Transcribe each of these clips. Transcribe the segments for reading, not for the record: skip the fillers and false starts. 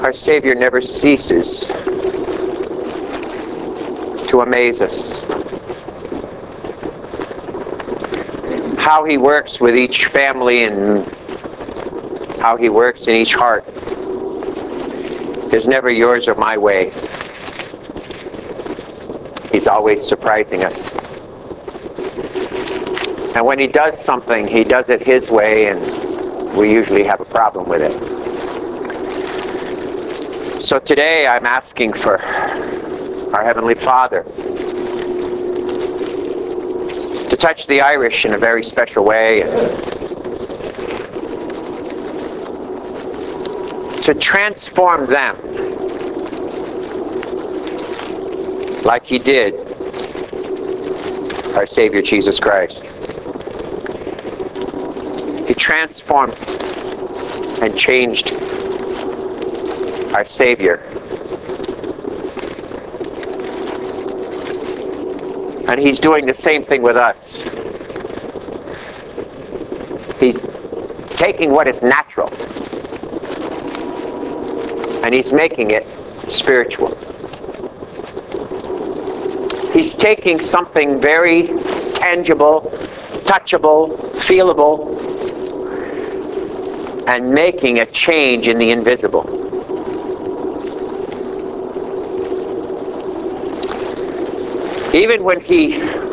Our Savior never ceases to amaze us. How He works with each family and how He works in each heart is never yours or my way. He's always surprising us. And when He does something, He does it His way, and we usually have a problem with it. So today I'm asking for our Heavenly Father to touch the Irish in a very special way, and to transform them like He did our Savior Jesus Christ. He transformed and changed our Savior. And He's doing the same thing with us. He's taking what is natural and He's making it spiritual. He's taking something very tangible, touchable, feelable, and making a change in the invisible. Even when He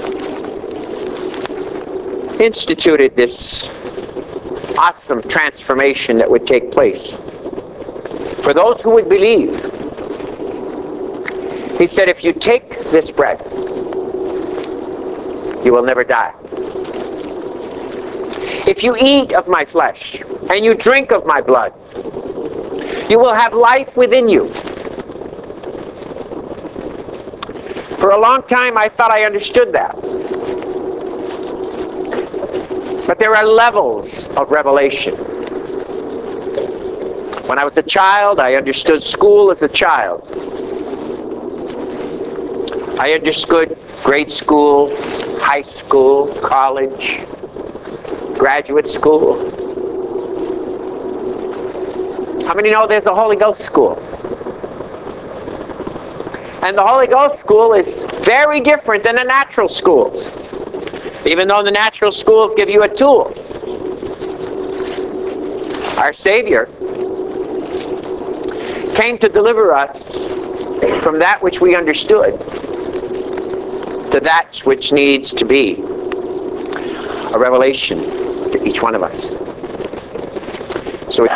instituted this awesome transformation that would take place for those who would believe, He said, if you take this bread, you will never die. If you eat of my flesh and you drink of my blood, you will have life within you. For a long time I thought I understood that. But there are levels of revelation. When I was a child, I understood school as a child. I understood grade school, high school, college, graduate school. How many know there's a Holy Ghost school? And the Holy Ghost school is very different than the natural schools. Even though the natural schools give you a tool. Our Savior came to deliver us from that which we understood to that which needs to be a revelation to each one of us. So,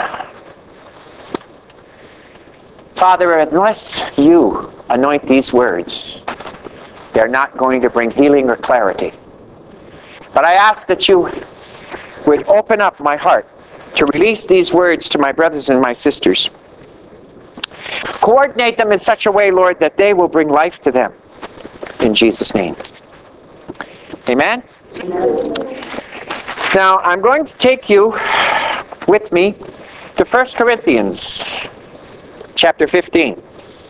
Father, unless you anoint these words, they're not going to bring healing or clarity. But I ask that you would open up my heart to release these words to my brothers and my sisters. Coordinate them in such a way, Lord, that they will bring life to them. In Jesus' name. Amen? Amen. Now, I'm going to take you with me to 1 Corinthians chapter 15.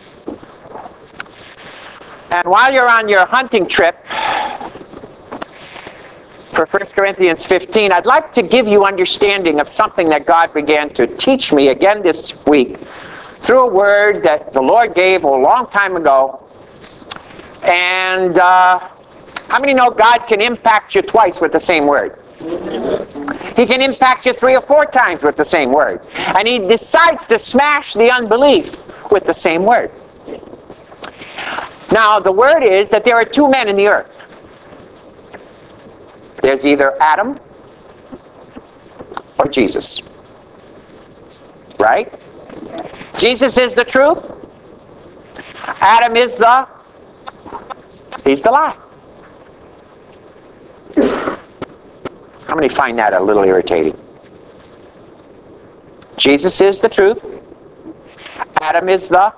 And while you're on your hunting trip for 1 Corinthians 15, I'd like to give you understanding of something that God began to teach me again this week through a word that the Lord gave a long time ago. And how many know God can impact you twice with the same word? He can impact you 3 or 4 times with the same word. And He decides to smash the unbelief with the same word. Now, the word is that there are 2 men in the earth. There's either Adam or Jesus. Right? Jesus is the truth. Adam is he's the lie. How many find that a little irritating? Jesus is the truth. Adam is the...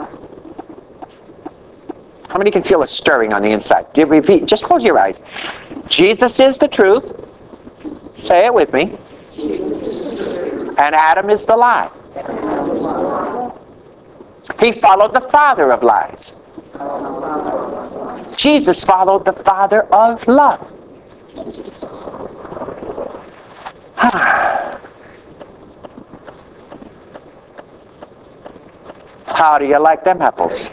How many can feel a stirring on the inside? Repeat. Just close your eyes. Jesus is the truth. Say it with me. And Adam is the lie. He followed the father of lies. Jesus followed the Father of love. How do you like them apples?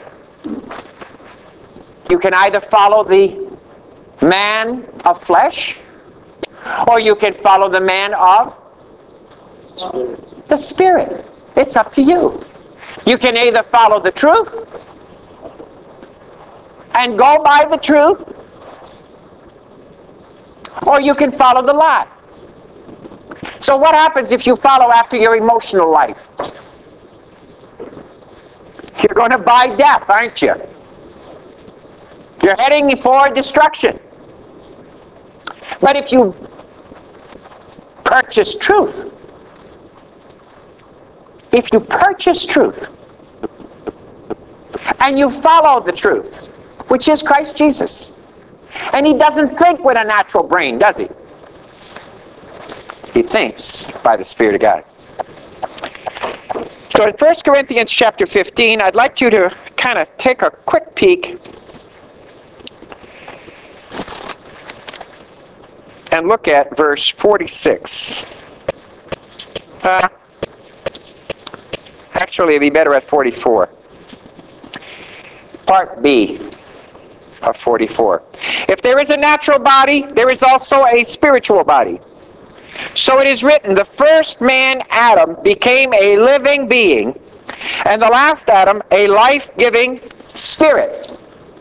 You can either follow the man of flesh, or you can follow the man of the Spirit. It's up to you. You can either follow the truth and go by the truth, or you can follow the lie. So what happens if you follow after your emotional life? You're going to buy death, aren't you? You're heading for destruction. But if you purchase truth, and you follow the truth, which is Christ Jesus, and he doesn't think with a natural brain, does he? He thinks by the Spirit of God. So in 1 Corinthians chapter 15, I'd like you to kind of take a quick peek and look at verse 46. Actually, it'd be better at 44. Part B of 44. If there is a natural body, there is also a spiritual body. So it is written, the first man, Adam, became a living being, and the last Adam, a life-giving spirit.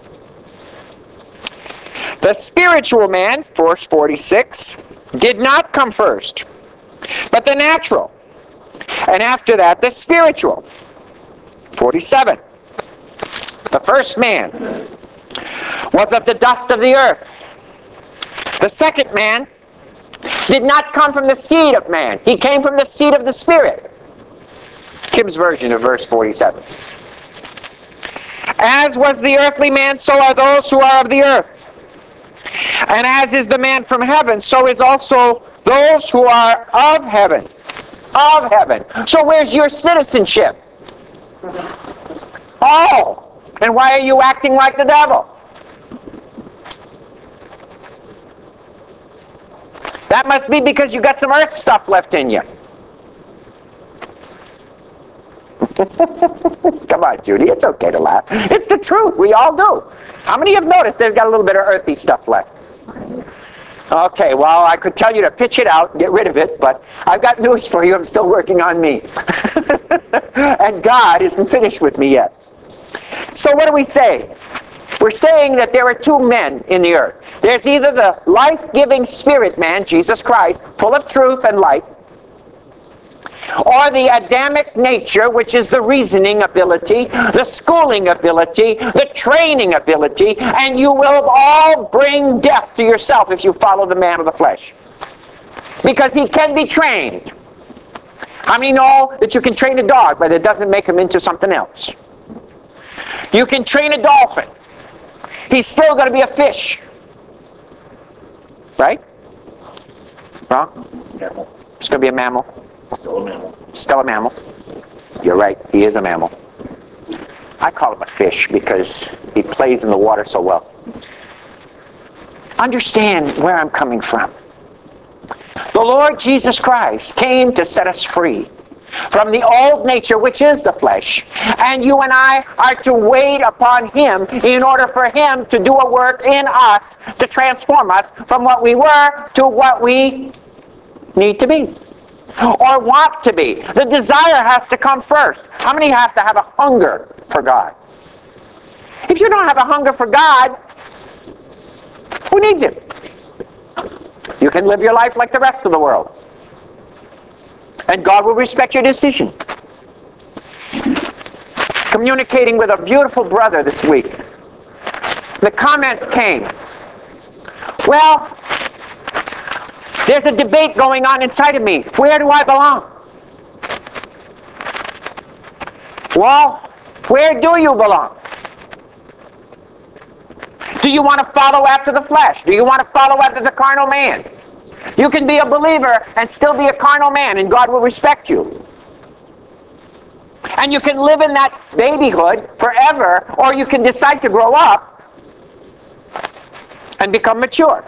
The spiritual man, verse 46, did not come first, but the natural. And after that, the spiritual. 47. The first man was of the dust of the earth. The second man did not come from the seed of man. He came from the seed of the Spirit. Kim's version of verse 47. As was the earthly man, so are those who are of the earth. And as is the man from heaven, so is also those who are of heaven. Of heaven. So where's your citizenship? Oh, and why are you acting like the devil? That must be because you got some earth stuff left in you. Come on, Judy, it's okay to laugh. It's the truth, we all do. How many have noticed they've got a little bit of earthy stuff left? Okay, well, I could tell you to pitch it out and get rid of it, but I've got news for you. I'm still working on me. And God isn't finished with me yet. So what do we say? We're saying that there are two men in the earth. There's either the life-giving spirit man, Jesus Christ, full of truth and light, or the Adamic nature, which is the reasoning ability, the schooling ability, the training ability, and you will all bring death to yourself if you follow the man of the flesh. Because he can be trained. How many know that you can train a dog, but it doesn't make him into something else? You can train a dolphin. He's still going to be a fish. Right? Wrong? Mammal. It's going to be a mammal. Still a mammal. Still a mammal. You're right, he is a mammal. I call him a fish because he plays in the water so well. Understand where I'm coming from. The Lord Jesus Christ came to set us free from the old nature, which is the flesh, and you and I are to wait upon him in order for him to do a work in us to transform us from what we were to what we need to be or want to be. The desire has to come first. How many have to have a hunger for God? If you don't have a hunger for God, who needs him? You can live your life like the rest of the world, and God will respect your decision. Communicating with a beautiful brother this week, the comments came, well, there's a debate going on inside of me. Where do I belong? Well, where do you belong? Do you want to follow after the flesh? Do you want to follow after the carnal man? You can be a believer and still be a carnal man, and God will respect you. And you can live in that babyhood forever, or you can decide to grow up and become mature.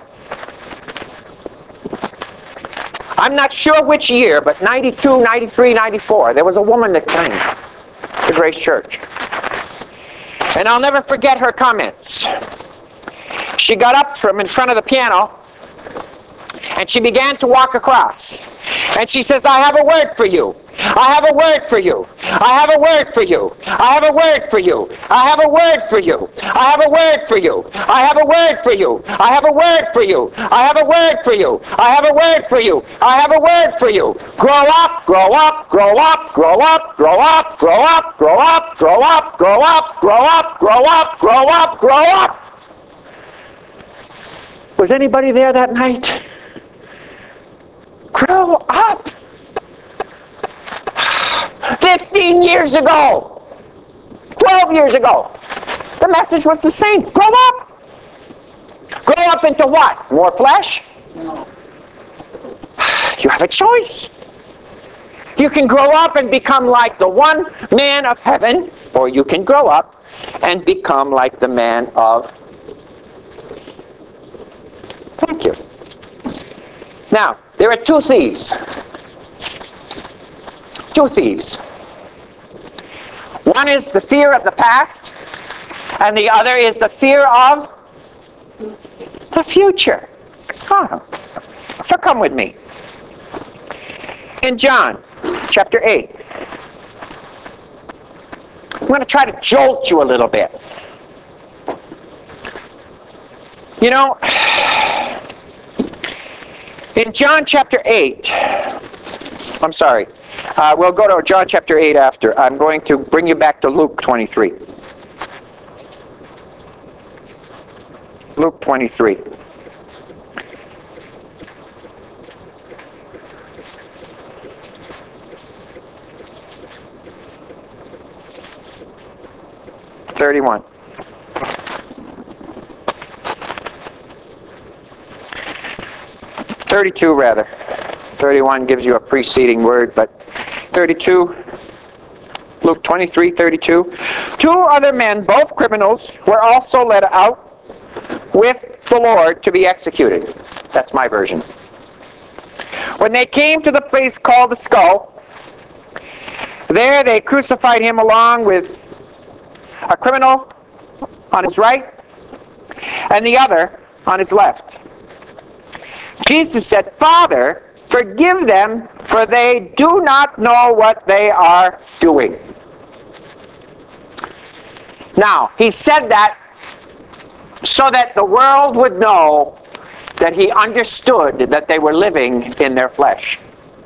I'm not sure which year, but 92, 93, 94, there was a woman that came. the Grace Church. And I'll never forget her comments. She got up from in front of the piano, and she began to walk across. And she says, I have a word for you. I have a word for you. I have a word for you. I have a word for you. I have a word for you. I have a word for you. I have a word for you. I have a word for you. I have a word for you. I have a word for you. I have a word for you. Grow up, grow up, grow up, grow up, grow up, grow up, grow up, grow up, grow up, grow up, grow up, grow up, grow up. Was anybody there that night? Grow up. 15 years ago, 12 years ago, the message was the same. Grow up. Grow up into what? More flesh? No. You have a choice. You can grow up and become like the one man of heaven, or you can grow up and become like the man of... Thank you. Now, there are two thieves. Two thieves. One is the fear of the past, and the other is the fear of the future. Oh. So come with me. In John chapter 8, I'm going to try to jolt you a little bit. You know, in John chapter 8, I'm sorry, we'll go to John chapter 8 after. I'm going to bring you back to Luke 23. Luke 23. (31). 32 rather. 31 gives you a preceding word, but 32, Luke 23:32. Two other men, both criminals, were also led out with the Lord to be executed. That's my version. When they came to the place called the Skull, there they crucified him along with a criminal on his right and the other on his left. Jesus said, Father, forgive them, for they do not know what they are doing. Now, he said that so that the world would know that he understood that they were living in their flesh.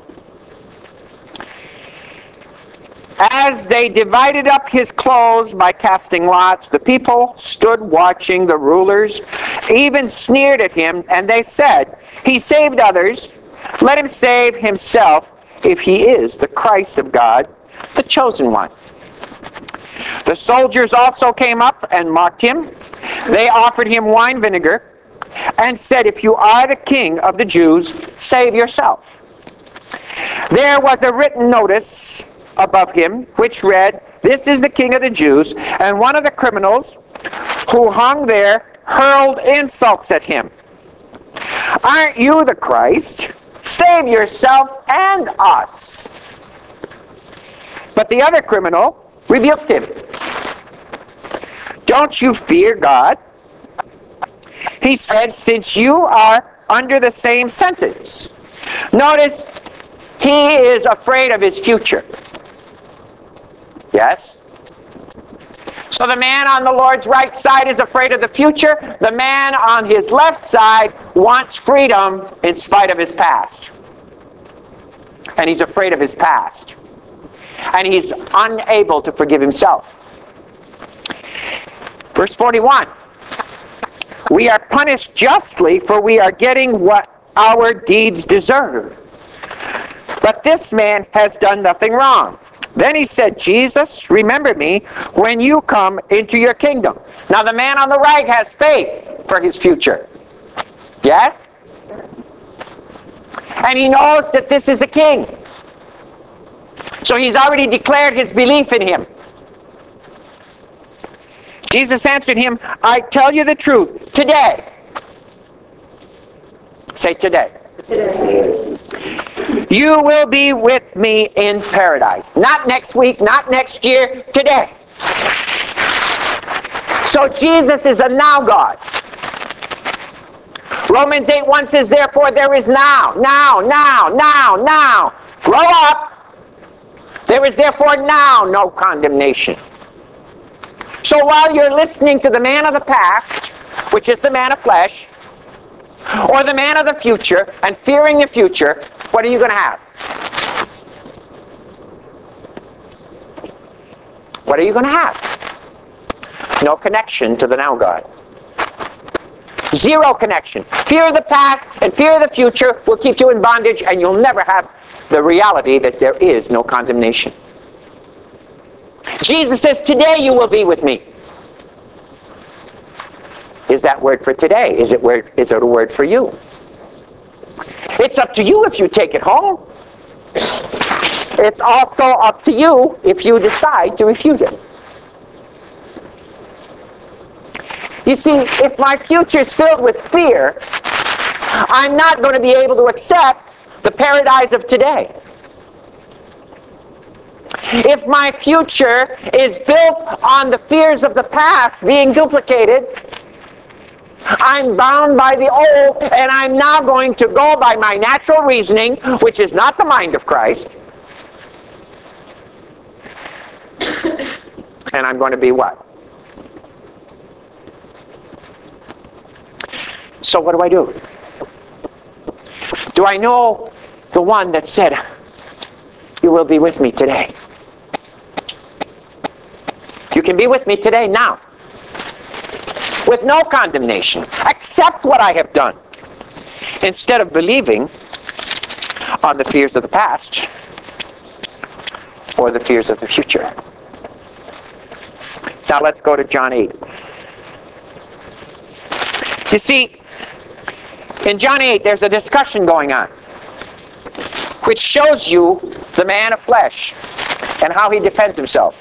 As they divided up his clothes by casting lots, the people stood watching. The rulers even sneered at him, and they said, He saved others. Let him save himself if he is the Christ of God, the chosen one. The soldiers also came up and mocked him. They offered him wine vinegar and said, If you are the king of the Jews, save yourself. There was a written notice above him which read, This is the king of the Jews. And one of the criminals who hung there hurled insults at him. Aren't you the Christ? Save yourself and us. But the other criminal rebuked him. Don't you fear God? He said, since you are under the same sentence. Notice, he is afraid of his future. Yes? So the man on the Lord's right side is afraid of the future. The man on his left side wants freedom in spite of his past. And he's afraid of his past. And he's unable to forgive himself. Verse 41. We are punished justly, for we are getting what our deeds deserve. But this man has done nothing wrong. Then he said, Jesus, remember me when you come into your kingdom. Now the man on the right has faith for his future. Yes? And he knows that this is a king. So he's already declared his belief in him. Jesus answered him, I tell you the truth, today. Say today. Today. You will be with me in paradise. Not next week, not next year, today. So Jesus is a now God. Romans 8:1 says, therefore there is now. Grow up. There is therefore now no condemnation. So while you're listening to the man of the past, which is the man of flesh, or the man of the future, and fearing the future, what are you going to have? What are you going to have? No connection to the now God. Zero connection. Fear of the past and fear of the future will keep you in bondage, and you'll never have the reality that there is no condemnation. Jesus says, today you will be with me. Is that word for today? Is it a word for you? It's up to you if you take it home. It's also up to you if you decide to refuse it. You see, if my future is filled with fear, I'm not going to be able to accept the paradise of today. If my future is built on the fears of the past being duplicated, I'm bound by the old, and I'm now going to go by my natural reasoning, which is not the mind of Christ. And I'm going to be what? So what do I do? Do I know the one that said, you will be with me today? You can be with me today, now. With no condemnation. Accept what I have done. Instead of believing on the fears of the past or the fears of the future. Now let's go to John 8. You see, in John 8 there's a discussion going on which shows you the man of flesh and how he defends himself.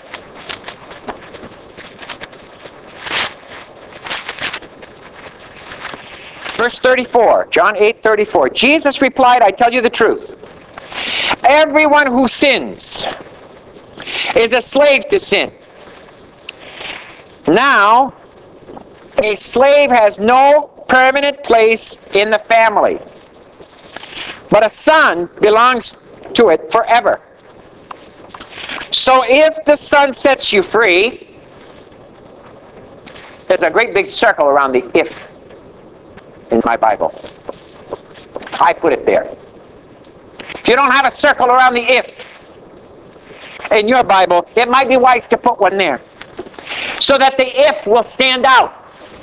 Verse 34, John 8:34. Jesus replied, I tell you the truth. Everyone who sins is a slave to sin. Now, a slave has no permanent place in the family, but a son belongs to it forever. So if the Son sets you free, there's a great big circle around the if in my Bible. I put it there. If you don't have a circle around the if in your Bible, it might be wise to put one there so that the if will stand out.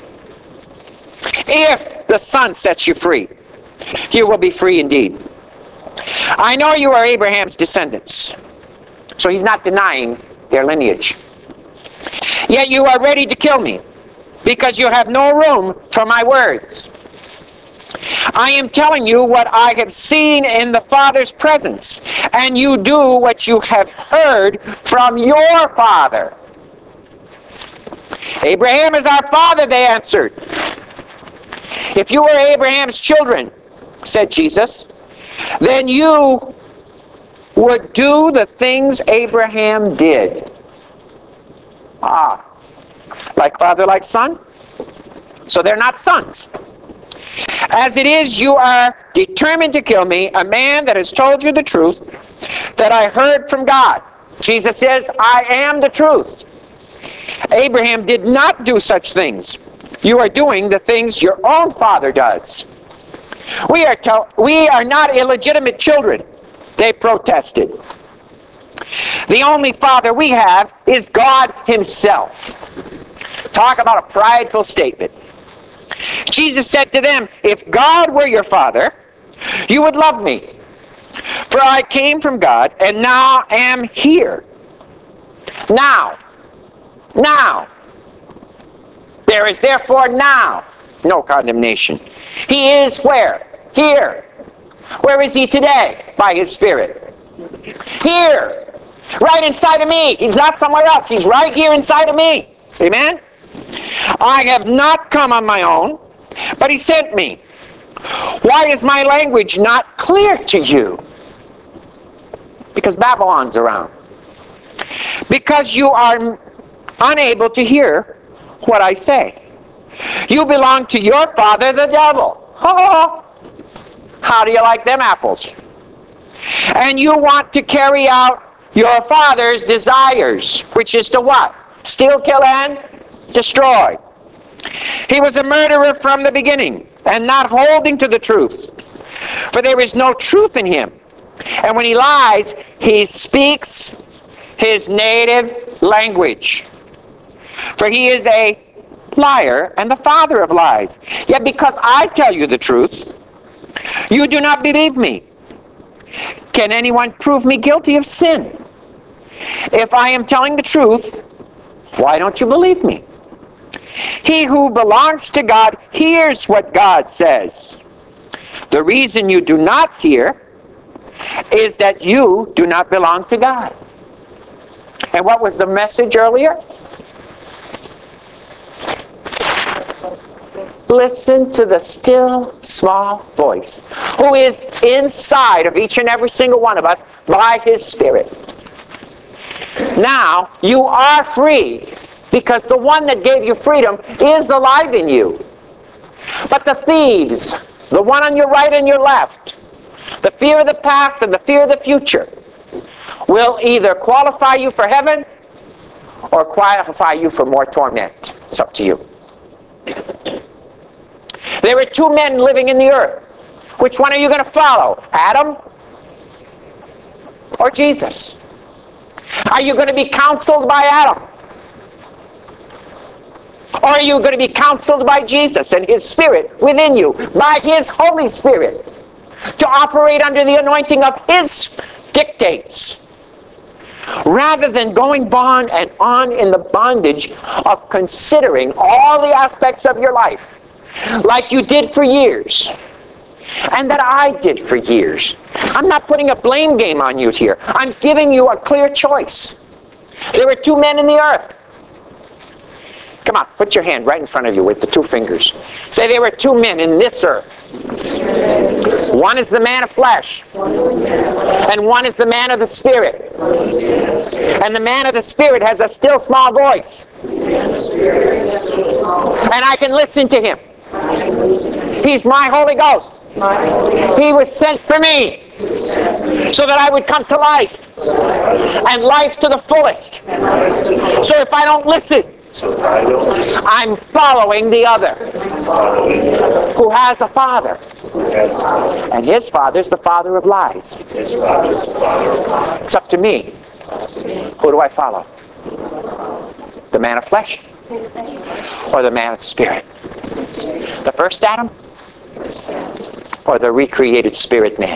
If the Son sets you free, you will be free indeed. I know you are Abraham's descendants. So he's not denying their lineage. Yet you are ready to kill me because you have no room for my words. I am telling you what I have seen in the Father's presence, and you do what you have heard from your father. Abraham is our father, they answered. If you were Abraham's children, said Jesus, then you would do the things Abraham did. Like father, like son? So they're not sons. As it is, you are determined to kill me, a man that has told you the truth that I heard from God. Jesus says, I am the truth. Abraham did not do such things. You are doing the things your own father does. We are not illegitimate children, they protested. The only father we have is God himself. Talk about a prideful statement. Jesus said to them, if God were your father, you would love me. For I came from God and now am here. Now. There is therefore now no condemnation. He is where? Here. Where is he today? By his Spirit. Here. Right inside of me. He's not somewhere else. He's right here inside of me. Amen? I have not come on my own, but he sent me. Why is my language not clear to you? Because Babylon's around. Because you are unable to hear what I say. You belong to your father, the devil. Oh, how do you like them apples? And you want to carry out your father's desires, which is to what? Steal, kill, and destroy. He was a murderer from the beginning, and not holding to the truth. For there is no truth in him. And when he lies, he speaks his native language. For he is a liar and the father of lies. Yet because I tell you the truth, you do not believe me. Can anyone prove me guilty of sin? If I am telling the truth, why don't you believe me? He who belongs to God hears what God says. The reason you do not hear is that you do not belong to God. And what was the message earlier? Listen to the still, small voice, who is inside of each and every single one of us by His Spirit. Now, you are free, because the one that gave you freedom is alive in you. But the thieves, the one on your right and your left, the fear of the past and the fear of the future, will either qualify you for heaven or qualify you for more torment. It's up to you. There were two men living in the earth. Which one are you going to follow? Adam or Jesus? Are you going to be counseled by Adam? Or are you going to be counseled by Jesus and His Spirit within you, by His Holy Spirit, to operate under the anointing of His dictates, rather than going on and on in the bondage of considering all the aspects of your life like you did for years, and that I did for years. I'm not putting a blame game on you here. I'm giving you a clear choice. There were two men in the earth. Come on, put your hand right in front of you with the two fingers. Say, there were two men in this earth. One is the man of flesh, and one is the man of the Spirit. And the man of the Spirit has a still small voice. And I can listen to him. He's my Holy Ghost. He was sent for me so that I would come to life, and life to the fullest. So if I don't listen, I'm following the other, who has a father. And his father is the father of lies. It's up to me. Who do I follow? The man of flesh or the man of the Spirit? The first Adam or the recreated spirit man?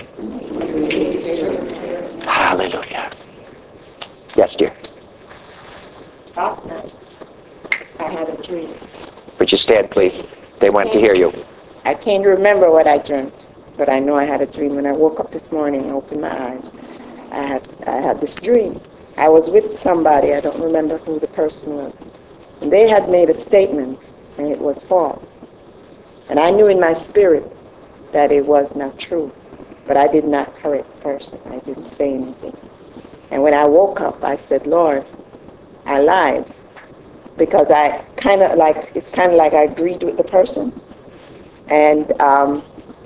Hallelujah. Yes, dear. Last night, I had a dream. Would you stand, please? They want to hear you. I can't remember what I dreamt, but I know I had a dream. When I woke up this morning and opened my eyes, I had this dream. I was with somebody, I don't remember who the person was, and they had made a statement, and it was false. And I knew in my spirit that it was not true, but I did not correct the person. I didn't say anything. And when I woke up, I said, Lord, I lied, because it's kind of like I agreed with the person. And the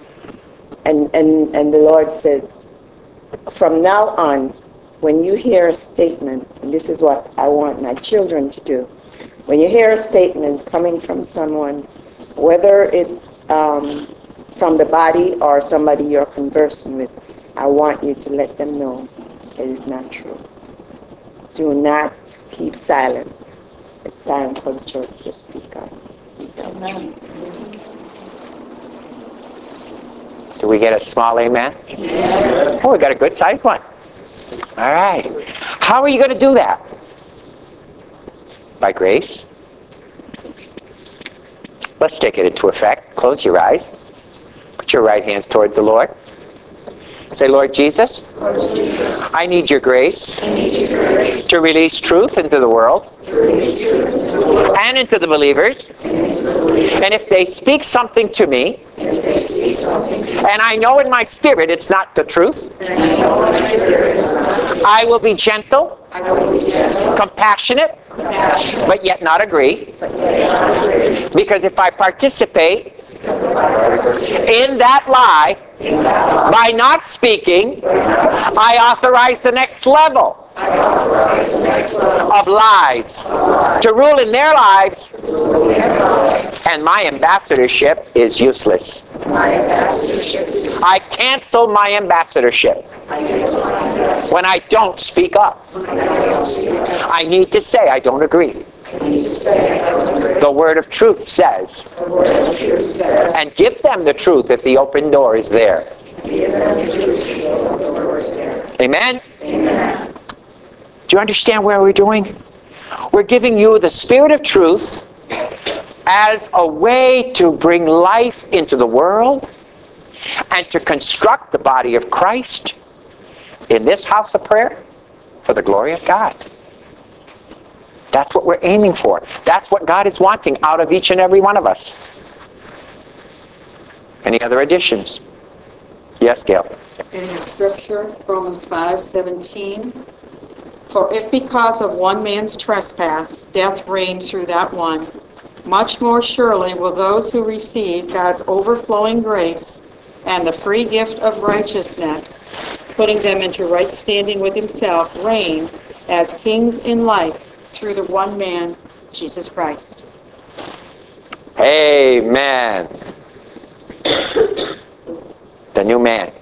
Lord said, from now on, when you hear a statement, and this is what I want my children to do, when you hear a statement coming from someone, whether it's from the body or somebody you're conversing with, I want you to let them know it is not true. Do not keep silent. It's time for the church to speak up. Do we get a small amen? Yeah. Oh, we got a good sized one. All right. How are you going to do that? By grace. Let's take it into effect. Close your eyes. Put your right hands towards the Lord. Say, Lord Jesus, I need your grace to release truth into the world and into the believers. And if they speak something to me, and I know in my spirit it's not the truth, I will be gentle, compassionate, but yet not agree. Because if I participate in that lie, by not speaking, I authorize the next level of lies to rule in their lives, and my ambassadorship is useless. I cancel my ambassadorship when I don't speak up. I need to say I don't agree. The word of truth says, and give them the truth if the open door is there. Amen? Do you understand where we're doing? We're giving you the Spirit of truth as a way to bring life into the world and to construct the body of Christ in this house of prayer for the glory of God. That's what we're aiming for. That's what God is wanting out of each and every one of us. Any other additions? Yes, Gail. In the scripture, Romans 5:17, for if because of one man's trespass death reigned through that one, much more surely will those who receive God's overflowing grace and the free gift of righteousness, putting them into right standing with himself, reign as kings in life through the one man, Jesus Christ. Amen. The new man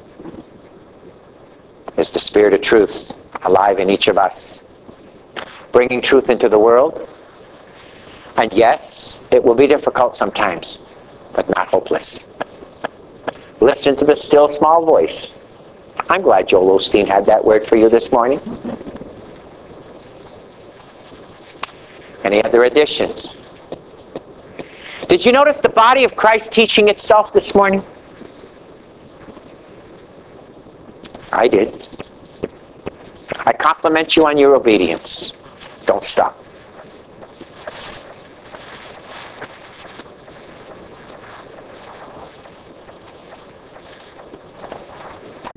is the Spirit of truth alive in each of us, bringing truth into the world. And yes, it will be difficult sometimes, but not hopeless. Listen to the still small voice. I'm glad Joel Osteen had that word for you this morning. Any other additions? Did you notice the body of Christ teaching itself this morning? I did. I compliment you on your obedience. Don't stop.